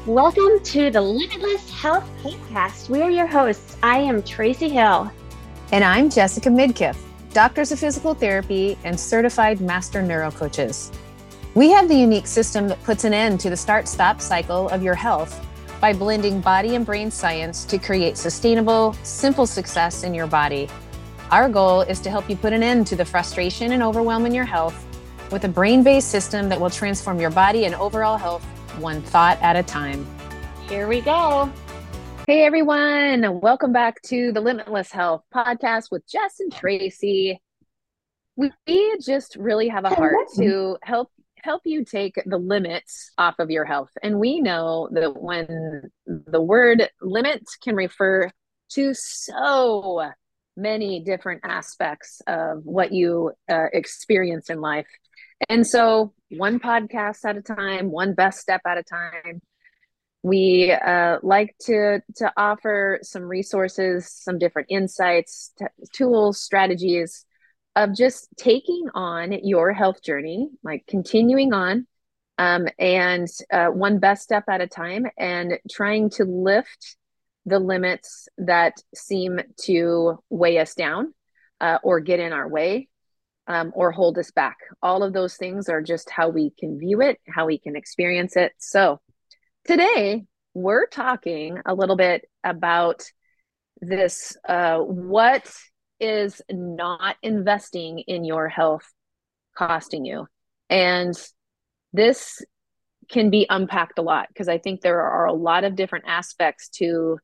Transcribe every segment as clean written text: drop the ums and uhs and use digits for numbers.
Welcome to the Limitless Health Podcast. We are your hosts. I am Tracy Hill. And I'm Jessica Midkiff, doctors of physical therapy and certified master neurocoaches. We have the unique system that puts an end to the start-stop cycle of your health by blending body and brain science to create sustainable, simple success in your body. Our goal is to help you put an end to the frustration and overwhelm in your health with a brain-based system that will transform your body and overall health one thought at a time. Here we go. Hey everyone, welcome back to the Limitless Health Podcast with Jess and Tracy. We just really have a heart to help you take the limits off of your health. And we know that when the word limits can refer to so many different aspects of what you experience in life. And so one podcast at a time, one best step at a time, we like to offer some resources, some different insights, tools, strategies of just taking on your health journey, like continuing on, and one best step at a time, and trying to lift the limits that seem to weigh us down or get in our way. Or hold us back. All of those things are just how we can view it, how we can experience it. So today we're talking a little bit about this, what is not investing in your health costing you? And this can be unpacked a lot because I think there are a lot of different aspects to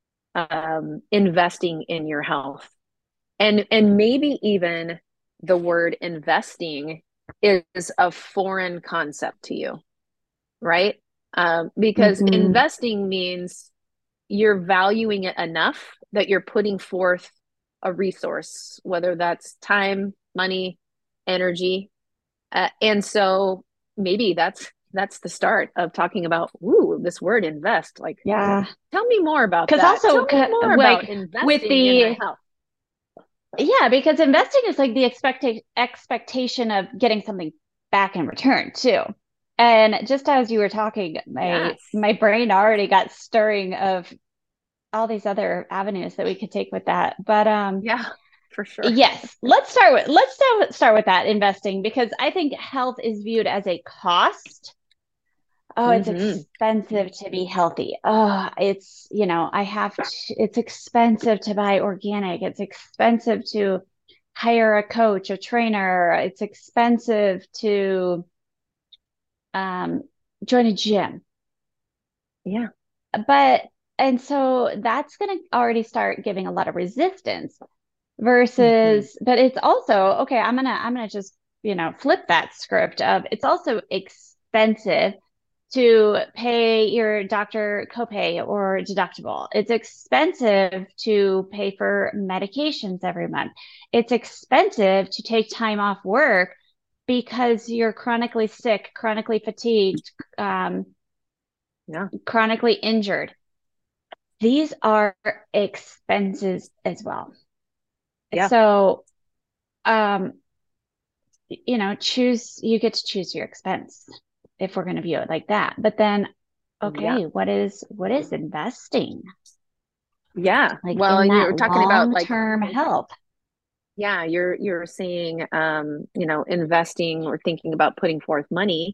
investing in your health. And maybe even the word investing is a foreign concept to you, right? Because investing means you're valuing it enough that you're putting forth a resource, whether that's time, money, energy. And so maybe that's the start of talking about, this word invest. Like, yeah, tell me more about that. Because also, tell me more about investing with in my health. Yeah, because investing is like the expectation of getting something back in return too. And just as you were talking, my brain already got stirring of all these other avenues that we could take with that. But yeah, for sure. Yes, let's start with that investing, because I think health is viewed as a cost. Oh, it's expensive to be healthy. Oh, it's, it's expensive to buy organic. It's expensive to hire a coach, a trainer. It's expensive to join a gym. Yeah. And so that's going to already start giving a lot of resistance versus, but it's also, okay, I'm going to just, flip that script of it's also expensive to pay your doctor copay or deductible. It's expensive to pay for medications every month. It's expensive to take time off work because you're chronically sick, chronically fatigued, chronically injured. These are expenses as well. Yeah. So, you get to choose your expense if we're going to view it like that. But then, okay, what is investing? Yeah. Like, well, in that you're talking about long-term health. Yeah, you're seeing, investing or thinking about putting forth money.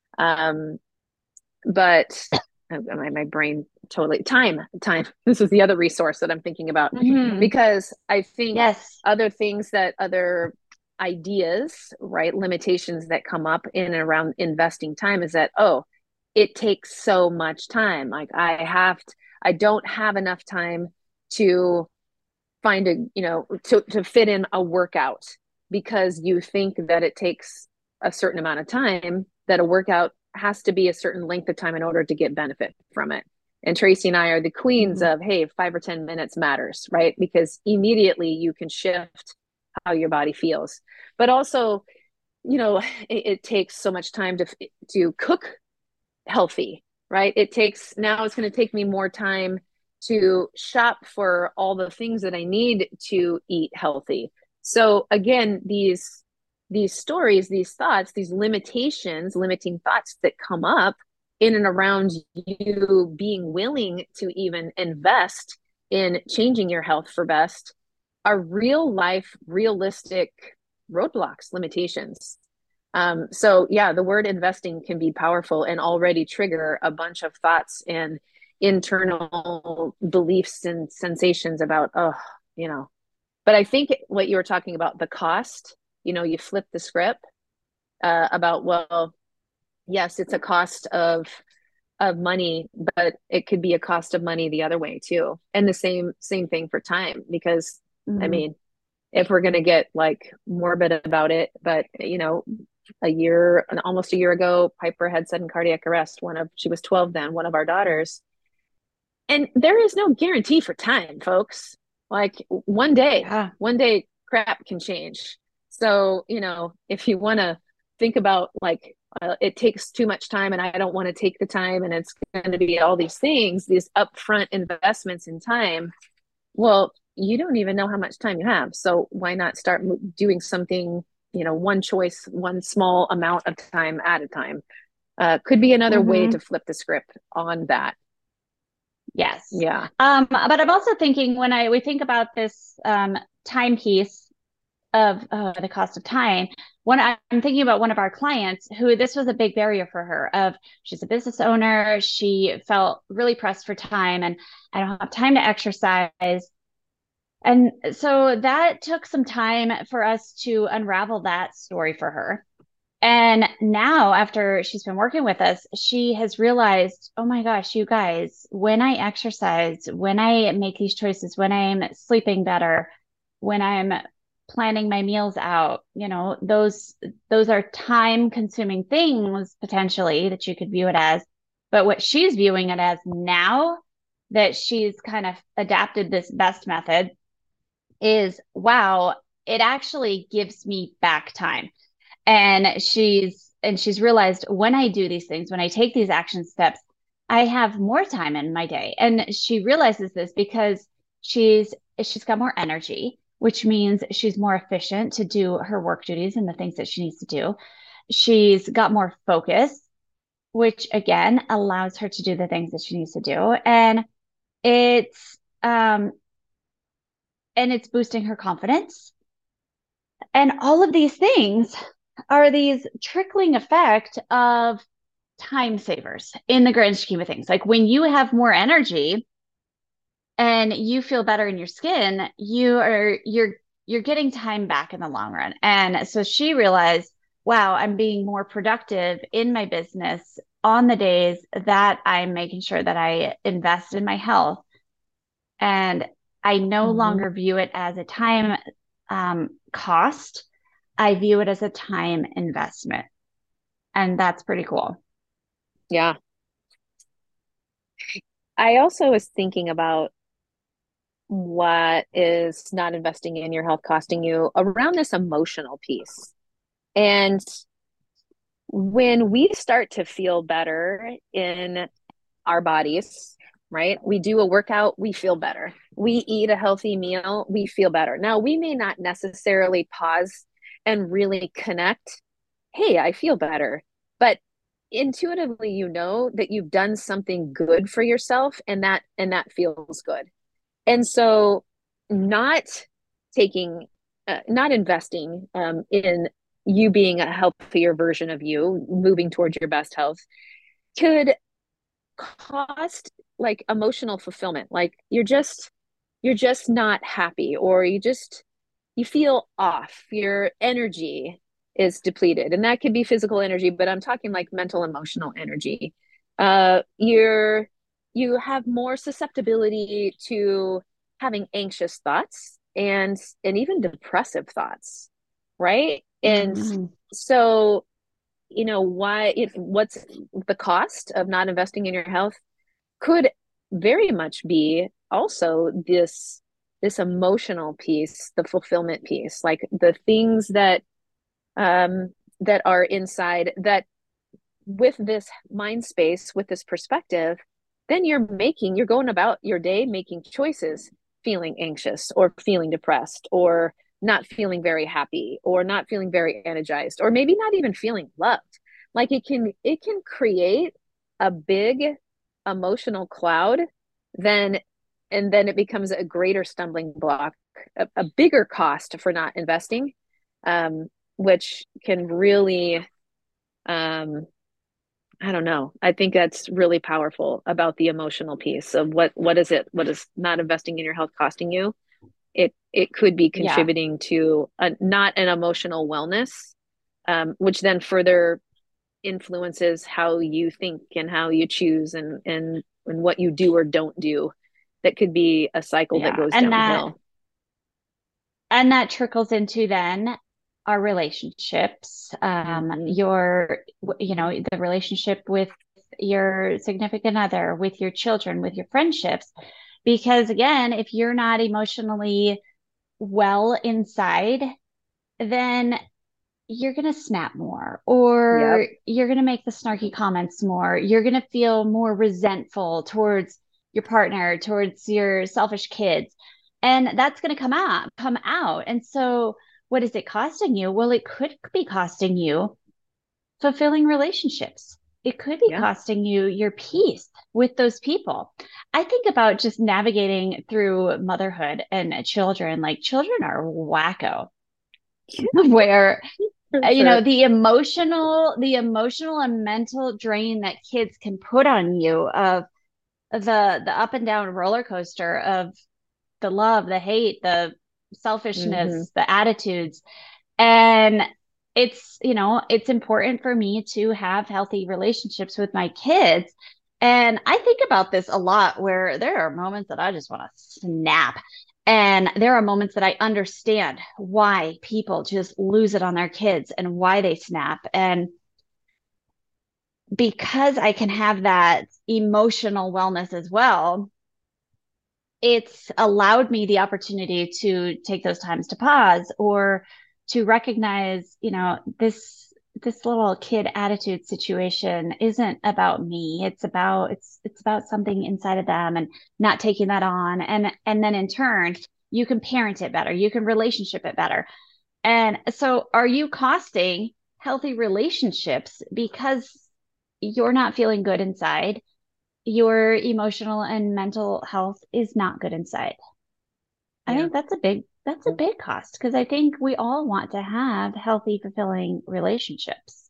But my brain totally time. This is the other resource that I'm thinking about because I think other things that other ideas, right, limitations that come up in and around investing time is that, it takes so much time. Like I don't have enough time to find to fit in a workout because you think that it takes a certain amount of time, that a workout has to be a certain length of time in order to get benefit from it. And Tracy and I are the queens of, hey, 5 or 10 minutes matters, right? Because immediately you can shift how your body feels. But also, it takes so much time to cook healthy, right? It's going to take me more time to shop for all the things that I need to eat healthy. So again, these stories, these thoughts, these limiting thoughts that come up in and around you being willing to even invest in changing your health for best are real life, realistic roadblocks, limitations. So yeah, the word investing can be powerful and already trigger a bunch of thoughts and internal beliefs and sensations about, oh, you know. But I think what you were talking about, the cost, you flip the script about, well, yes, it's a cost of money, but it could be a cost of money the other way too. And the same thing for time, because I Mm-hmm. mean, if we're going to get like morbid about it, but almost a year ago, Piper had sudden cardiac arrest. She was 12 then, one of our daughters. And there is no guarantee for time, folks. Like Yeah. one day crap can change. So, if you want to think about like, it takes too much time and I don't want to take the time and it's going to be all these things, these upfront investments in time. Well, you don't even know how much time you have. So why not start doing something, one choice, one small amount of time at a time? Could be another way Mm-hmm. to flip the script on that. Yes. Yeah. But I'm also thinking when we think about this time piece of the cost of time, when I'm thinking about one of our clients who this was a big barrier for her of she's a business owner, she felt really pressed for time and I don't have time to exercise. And so that took some time for us to unravel that story for her. And now, after she's been working with us, she has realized, oh my gosh, you guys, when I exercise, when I make these choices, when I'm sleeping better, when I'm planning my meals out, those are time consuming things potentially that you could view it as. But what she's viewing it as now that she's kind of adapted this best method is wow, it actually gives me back time. And she's realized when I do these things, when I take these action steps, I have more time in my day. And she realizes this because she's got more energy, which means she's more efficient to do her work duties and the things that she needs to do. She's got more focus, which again allows her to do the things that she needs to do. It's um and it's boosting her confidence. And all of these things are these trickling effect of time savers in the grand scheme of things. Like when you have more energy and you feel better in your skin, you're getting time back in the long run. And so she realized, wow, I'm being more productive in my business on the days that I'm making sure that I invest in my health. And I no Mm-hmm. longer view it as a time cost. I view it as a time investment. And that's pretty cool. Yeah. I also was thinking about what is not investing in your health costing you around this emotional piece. And when we start to feel better in our bodies, right? We do a workout, we feel better. We eat a healthy meal, we feel better. Now, we may not necessarily pause and really connect, hey, I feel better. But intuitively, you know that you've done something good for yourself and that feels good. And so not not investing in you being a healthier version of you, moving towards your best health could cost like emotional fulfillment. Like you're just not happy, or you feel off. Your energy is depleted, and that could be physical energy, but I'm talking like mental, emotional energy. You have more susceptibility to having anxious thoughts and even depressive thoughts, right? And Mm-hmm. so what's the cost of not investing in your health could very much be also this emotional piece, the fulfillment piece, like the things that are inside that, with this mind space, with this perspective, then you're going about your day making choices, feeling anxious or feeling depressed or not feeling very happy or not feeling very energized or maybe not even feeling loved. Like it can create a big emotional cloud, then and then it becomes a greater stumbling block, a bigger cost for not investing, which can really, I don't know. I think that's really powerful about the emotional piece of what is it? What is not investing in your health costing you? It could be Yeah. contributing to not an emotional wellness, which then further influences how you think and how you choose and what you do or don't do. That could be a cycle that Yeah. goes downhill. And that trickles into then our relationships, Mm-hmm. the relationship with your significant other, with your children, with your friendships. Because again, if you're not emotionally well inside, then you're going to snap more, Yep. or you're going to make the snarky comments more. You're going to feel more resentful towards your partner, towards your selfish kids. And that's going to come out. And so what is it costing you? Well, it could be costing you fulfilling relationships. It could be Yeah. costing you your peace with those people. I think about just navigating through motherhood and children. Like children are wacko, where For sure. the emotional and mental drain that kids can put on you of the up and down roller coaster of the love, the hate, the Mm-hmm. selfishness, the attitudes. And it's important for me to have healthy relationships with my kids. And I think about this a lot where there are moments that I just want to snap. And there are moments that I understand why people just lose it on their kids and why they snap. And because I can have that emotional wellness as well, it's allowed me the opportunity to take those times to pause or to recognize, this little kid attitude situation isn't about me. It's about something inside of them and not taking that on. And then in turn, you can parent it better. You can relationship it better. And so are you costing healthy relationships because you're not feeling good inside? Your emotional and mental health is not good inside. I Yeah. think that's a big cost because I think we all want to have healthy, fulfilling relationships.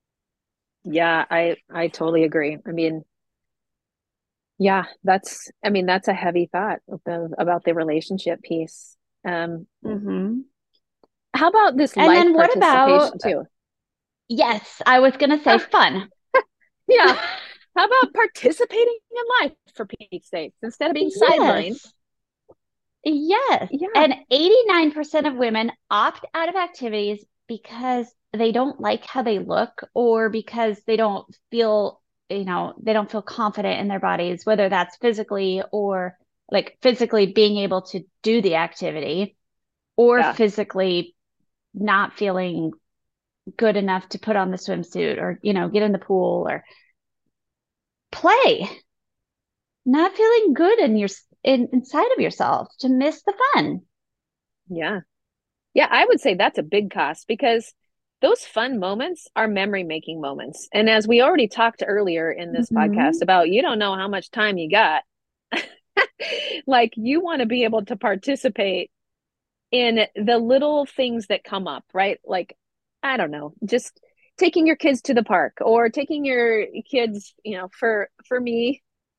Yeah, I totally agree. I mean, yeah, that's a heavy thought about the relationship piece. Um, Hmm. how about this And life then what about, participation too? yes, I was going to say Uh, fun. yeah. How about participating in life for Pete's sake instead of being sidelined? Yes. Yes. Yeah, And 89% of women opt out of activities because they don't like how they look or because they don't feel confident in their bodies, whether that's physically or like physically being able to do the activity or yeah, physically not feeling good enough to put on the swimsuit or, get in the pool or play, not feeling good inside of yourself to miss the fun. yeah. Yeah, I would say that's a big cost because those fun moments are memory making moments. And as we already talked earlier in this podcast Hmm. about, you don't know how much time you got. Like you want to be able to participate in the little things that come up, right? Like, I don't know, just taking your kids to the park or taking your kids, for me,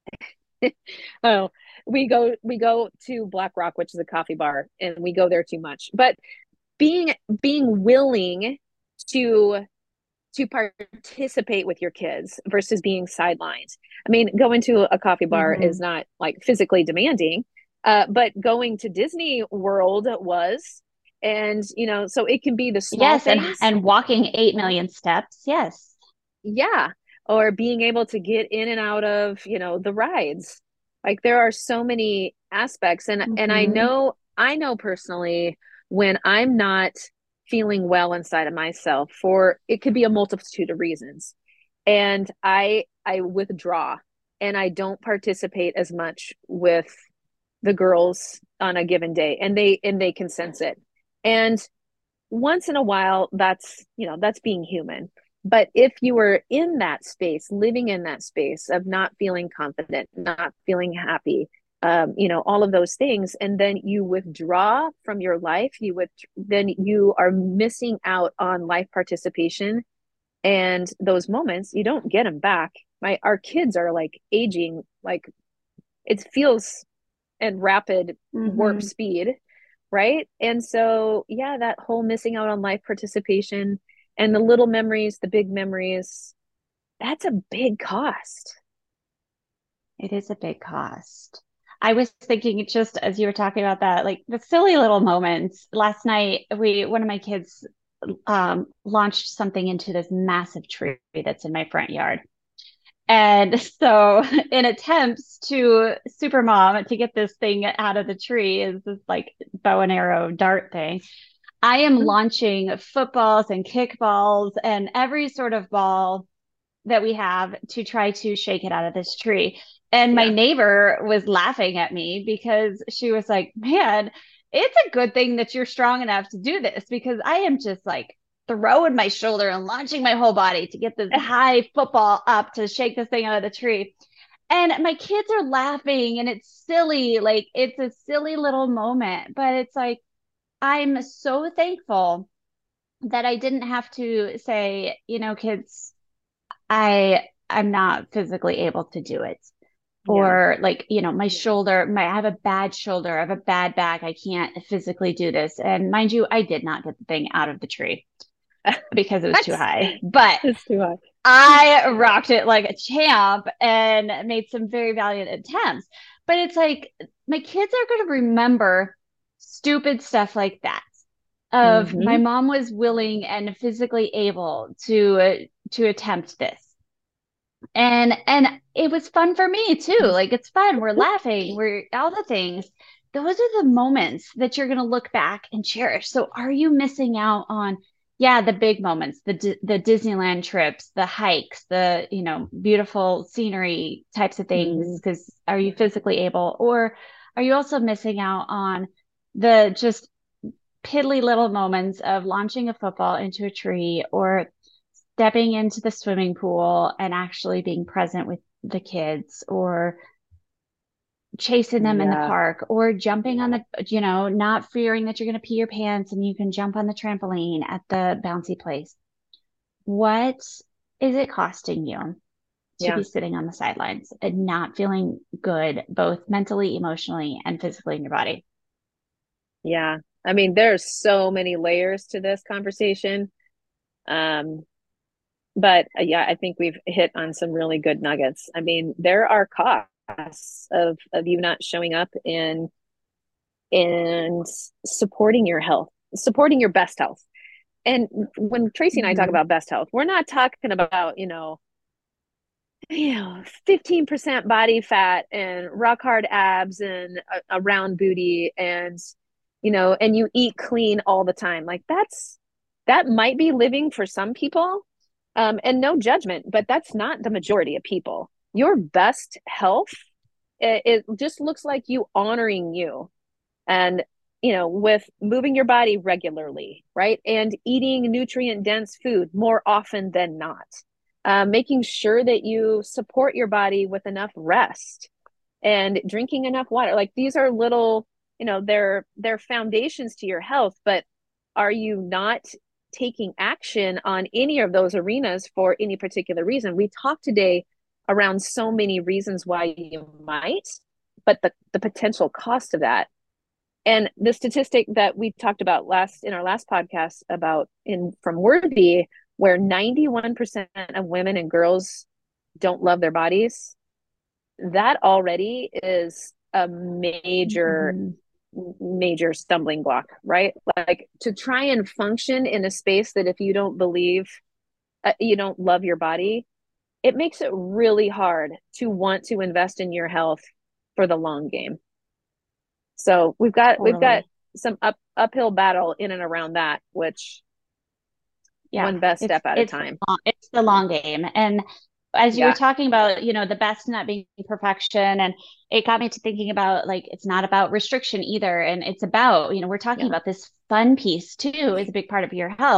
oh, we go to Black Rock, which is a coffee bar, and we go there too much. But being being willing to to participate with your kids versus being sidelined. I mean, going to a coffee bar is Hmm. not like physically demanding, but going to Disney World was, and so it can be the small Yes, and things, and walking 8 million steps. Yes. yeah, or being able to get in and out of the rides. Like there are so many aspects, and Hmm. I know personally when I'm not feeling well inside of myself, for it could be a multitude of reasons, and I withdraw and I don't participate as much with the girls on a given day, and they can sense it. And once in a while, that's being human. But if you were in that space, living in that space of not feeling confident, not feeling happy, all of those things, and then you withdraw from your life, then you are missing out on life participation, and those moments you don't get them back. Our kids are like aging, like it feels and rapid warp Mm-hmm. speed, right? And so, yeah, that whole missing out on life participation and the little memories, the big memories, that's a big cost. It is a big cost. I was thinking just as you were talking about that, like the silly little moments. Last night, one of my kids launched something into this massive tree that's in my front yard. And so, in attempts to super mom to get this thing out of the tree, is this like bow and arrow dart thing. I am launching footballs and kickballs and every sort of ball that we have to try to shake it out of this tree. And my Yeah. neighbor was laughing at me because she was like, man, it's a good thing that you're strong enough to do this because I am just like throwing my shoulder and launching my whole body to get this high football up to shake this thing out of the tree. And my kids are laughing and it's silly. Like it's a silly little moment, but it's like, I'm so thankful that I didn't have to say, kids, I'm not physically able to do it. Yeah. Or like, my shoulder, I have a bad shoulder, I have a bad back, I can't physically do this. And mind you, I did not get the thing out of the tree because it was too That's high. But it's too high. I rocked it like a champ and made some very valiant attempts. But it's like my kids are going to remember stupid stuff like that. Of my Mm-hmm. mom was willing and physically able to attempt this and it was fun for me too. Like it's fun, we're laughing, we're all the things. Those are the moments that you're going to look back and cherish. So are you missing out on, yeah, the big moments, the Disneyland trips, the hikes, the beautiful scenery types of Mm-hmm. things, because are you physically able, or are you also missing out on the just piddly little moments of launching a football into a tree or stepping into the swimming pool and actually being present with the kids or chasing them in the Yeah. park or jumping on not fearing that you're going to pee your pants and you can jump on the trampoline at the bouncy place. What is it costing you to Yeah. be sitting on the sidelines and not feeling good, both mentally, emotionally, and physically in your body? Yeah. I mean, there's so many layers to this conversation. Um, but yeah, I think we've hit on some really good nuggets. I mean, there are costs of you not showing up and supporting your health, supporting your best health. And when Tracy and I talk Mm-hmm. about best health, we're not talking about, 15% body fat and rock hard abs and a round booty and you eat clean all the time. Like that might be living for some people. And no judgment, but that's not the majority of people. Your best health, it just looks like you honoring you and with moving your body regularly, right, and eating nutrient dense food more often than not, making sure that you support your body with enough rest and drinking enough water. Like these are little, they're foundations to your health, but are you not taking action on any of those arenas for any particular reason? We talked today around so many reasons why you might, but the potential cost of that. And the statistic that we talked about in our last podcast about in from Worthy, where 91% of women and girls don't love their bodies, that already is a major, Mm-hmm. major stumbling block, right? Like to try and function in a space that if you don't believe, you don't love your body, it makes it really hard to want to invest in your health for the long game. So we've got Totally. some uphill battle in and around that, which Yeah, one best it's step at a it's time. it's the long game. And as you were Yeah. talking about, the best not being perfection, and it got me to thinking about like it's not about restriction either. And it's about, we're talking Yeah. about this fun piece too is a big part of your health.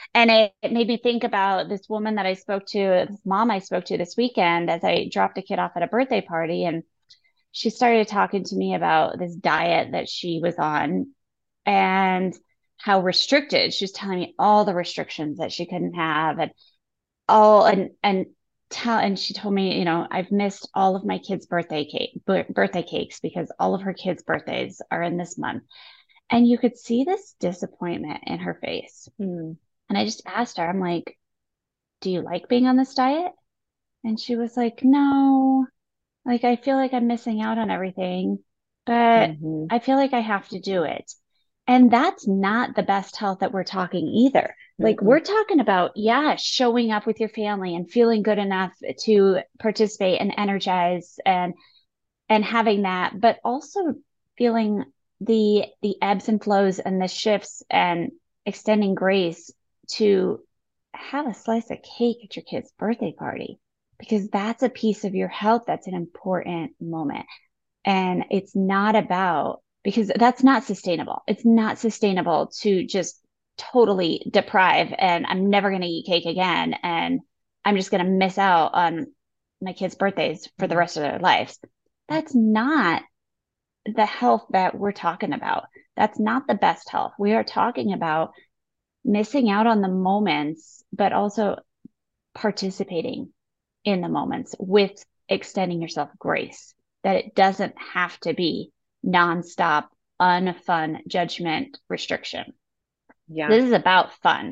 And it made me think about this woman that I spoke to, this mom I spoke to this weekend as I dropped a kid off at a birthday party. And she started talking to me about this diet that she was on and how restricted. She was telling me all the restrictions that she couldn't have and all and she told me, I've missed all of my kids' birthday cakes because all of her kids' birthdays are in this month. And you could see this disappointment in her face. Mm. And I just asked her, I'm like, do you like being on this diet? And she was like, no, like I feel like I'm missing out on everything, but Mm-hmm. I feel like I have to do it. And that's not the best health that we're talking either. Like Mm-mm. we're talking about, yeah, showing up with your family and feeling good enough to participate and energize and having that, but also feeling the ebbs and flows and the shifts and extending grace to have a slice of cake at your kid's birthday party because that's a piece of your health that's an important moment. And it's not about because that's not sustainable. It's not sustainable to just totally deprive and I'm never going to eat cake again and I'm just going to miss out on my kids' birthdays for the rest of their lives. That's not the health that we're talking about. That's not the best health. We are talking about missing out on the moments, but also participating in the moments with extending yourself grace, that it doesn't have to be nonstop, unfun judgment restriction. Yeah. This is about fun.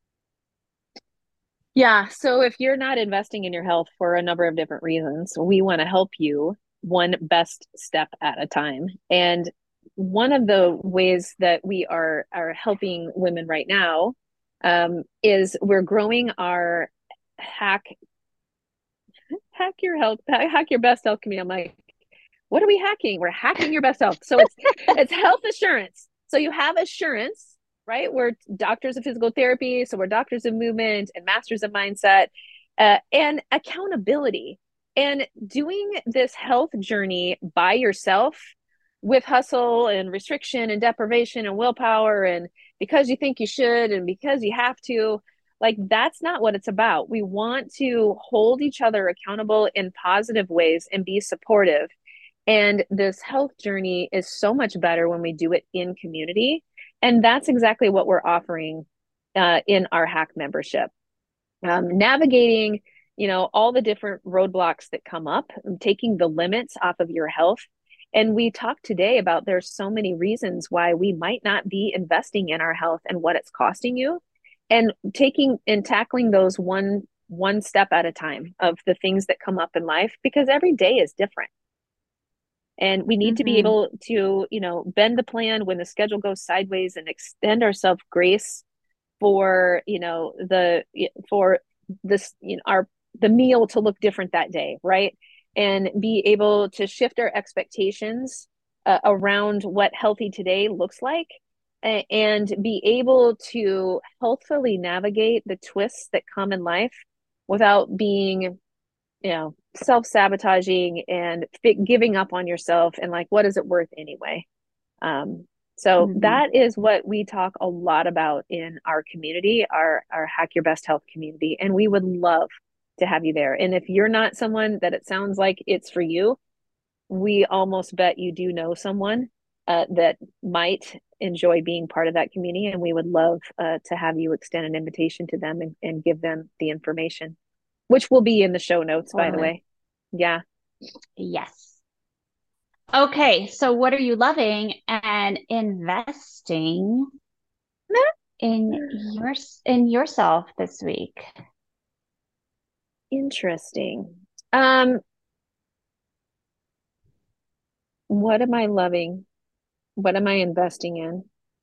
Yeah. So if you're not investing in your health for a number of different reasons, we want to help you one best step at a time. And one of the ways that we are helping women right now is we're growing our hack hack your health hack your best health community. I'm like, what are we hacking? We're hacking your best health. So it's health assurance. So you have assurance, right? We're doctors of physical therapy, so we're doctors of movement and masters of mindset, and accountability. And doing this health journey by yourself with hustle and restriction and deprivation and willpower and because you think you should and because you have to, like that's not what it's about. We want to hold each other accountable in positive ways and be supportive, and this health journey is so much better when we do it in community. And that's exactly what we're offering in our hack membership. Navigating, all the different roadblocks that come up, taking the limits off of your health. And we talked today about there's so many reasons why we might not be investing in our health and what it's costing you. And taking and tackling those one step at a time of the things that come up in life because every day is different. And we need to be Mm-hmm. able to, bend the plan when the schedule goes sideways and extend ourselves grace for, for this, our the meal to look different that day, right? And be able to shift our expectations around what healthy today looks like and be able to healthfully navigate the twists that come in life without being self-sabotaging and giving up on yourself and like what is it worth anyway. um so Mm-hmm. that is what we talk a lot about in our community, our hack your best health community, and we would love to have you there. And if you're not someone that it sounds like it's for you, we almost bet you do know someone that might enjoy being part of that community, and we would love to have you extend an invitation to them and give them the information, which will be in the show notes, by the Totally. way. Yeah. Yes. Okay, so what are you loving and investing in yourself this week? Interesting. Um, what am I loving? What am I investing in?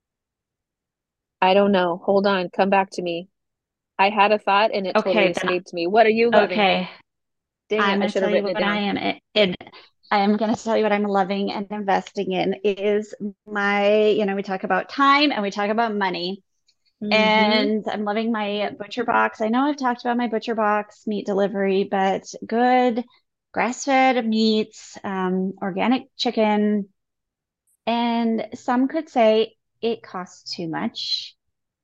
I don't know. Hold on. Come back to me. I had a thought and it totally Okay, then escaped me. What are you loving? okay, Dang it. I'm I going to should tell have you written it what I down. am in. I am going to tell you what I'm loving and investing in is we talk about time and we talk about money. Mm-hmm. And I'm loving my Butcher Box. I know I've talked about my Butcher Box meat delivery, but good grass-fed meats, organic chicken, and some could say it costs too much.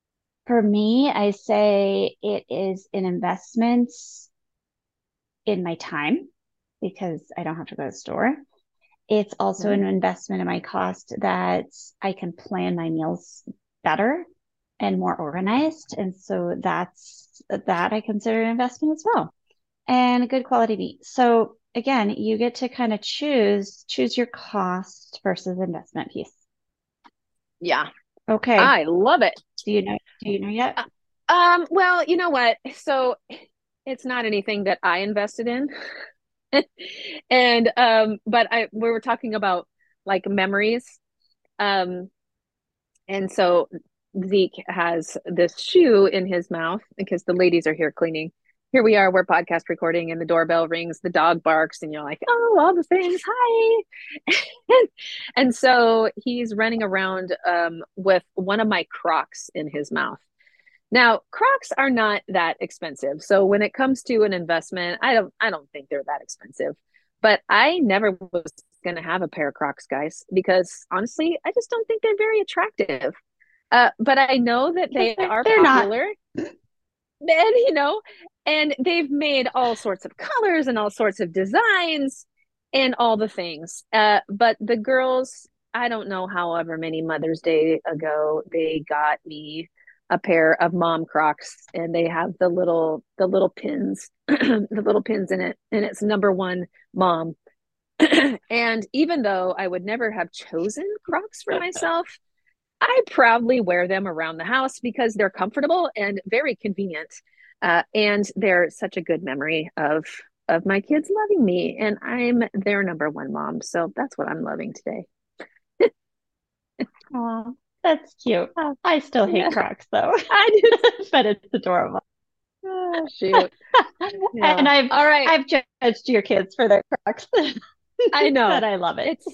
For me, I say it is an investment in my time because I don't have to go to the store. It's also an investment in my cost that I can plan my meals better and more organized. And so that I consider an investment as well. And a good quality meat. So again, you get to kind of choose your cost versus investment piece. Yeah. Okay. I love it. Do you know yet? Well, you know what? So it's not anything that I invested in. And but we were talking about like memories. Um and so Zeke has this shoe in his mouth because the ladies are here cleaning. Here we are, we're podcast recording, and the doorbell rings, the dog barks, and you're like, oh, all the things, hi. And so he's running around with one of my Crocs in his mouth. Now, Crocs are not that expensive. So when it comes to an investment, I don't think they're that expensive. But I never was going to have a pair of Crocs, guys, because honestly, I just don't think they're very attractive. But I know that they are They're popular. not. And and they've made all sorts of colors and all sorts of designs and all the things. But the girls, I don't know, however many Mother's Day ago, they got me a pair of mom Crocs, and they have the little pins, the little pins in it, and it's number one mom. And even though I would never have chosen Crocs for myself, I proudly wear them around the house because they're comfortable and very convenient. And they're such a good memory of my kids loving me, and I'm their number one mom. So that's what I'm loving today. Oh, that's cute. I still hate Crocs though. I do. But it's adorable. Oh, shoot. Yeah. And all right. I've judged your kids for their Crocs. I know. But I love it.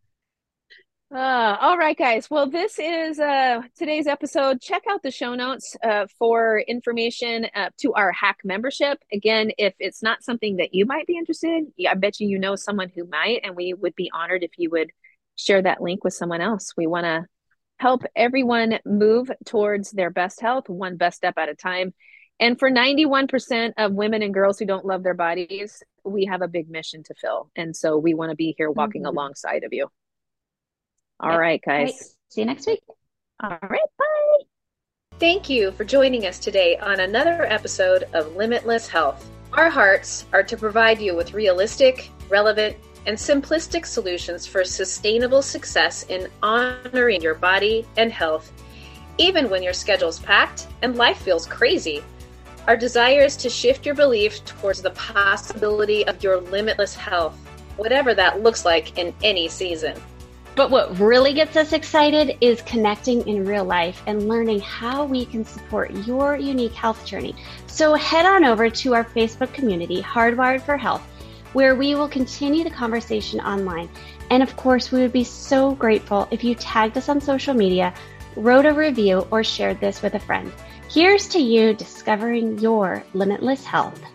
All right, guys. Well, this is today's episode. Check out the show notes for information to our hack membership. Again, if it's not something that you might be interested in, I bet you know someone who might, and we would be honored if you would share that link with someone else. We want to help everyone move towards their best health, one best step at a time. And for 91% of women and girls who don't love their bodies, we have a big mission to fill. And so we want to be here walking alongside of you. All right, guys. Right. See you next week. All right, bye. Thank you for joining us today on another episode of Limitless Health. Our hearts are to provide you with realistic, relevant, and simplistic solutions for sustainable success in honoring your body and health, even when your schedule's packed and life feels crazy. Our desire is to shift your belief towards the possibility of your limitless health, whatever that looks like in any season. But what really gets us excited is connecting in real life and learning how we can support your unique health journey. So head on over to our Facebook community, Hardwired for Health, where we will continue the conversation online. And of course, we would be so grateful if you tagged us on social media, wrote a review, or shared this with a friend. Here's to you discovering your limitless health.